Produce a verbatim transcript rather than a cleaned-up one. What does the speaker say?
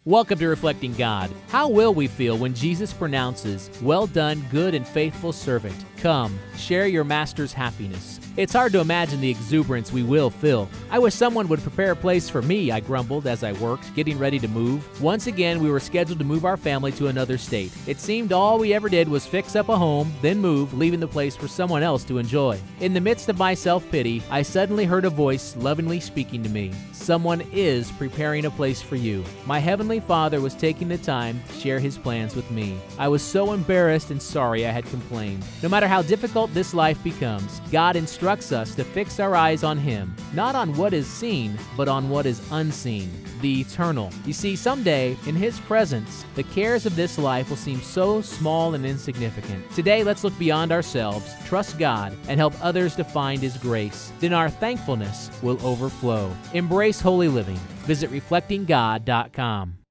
Welcome to Reflecting God. How will we feel when Jesus pronounces, "Well done, good and faithful servant. Come, share your master's happiness"? It's hard to imagine the exuberance we will feel. I wish someone would prepare a place for me, I grumbled as I worked, getting ready to move. Once again, we were scheduled to move our family to another state. It seemed all we ever did was fix up a home, then move, leaving the place for someone else to enjoy. In the midst of my self-pity, I suddenly heard a voice lovingly speaking to me. Someone is preparing a place for you. My Heavenly Father was taking the time to share His plans with me. I was so embarrassed and sorry I had complained. No matter how difficult this life becomes, God instructs us to fix our eyes on Him, not on what is seen, but on what is unseen, the eternal. You see, someday, in His presence, the cares of this life will seem so small and insignificant. Today, let's look beyond ourselves, trust God, and help others to find His grace. Then our thankfulness will overflow. Embrace holy living. Visit reflecting god dot com.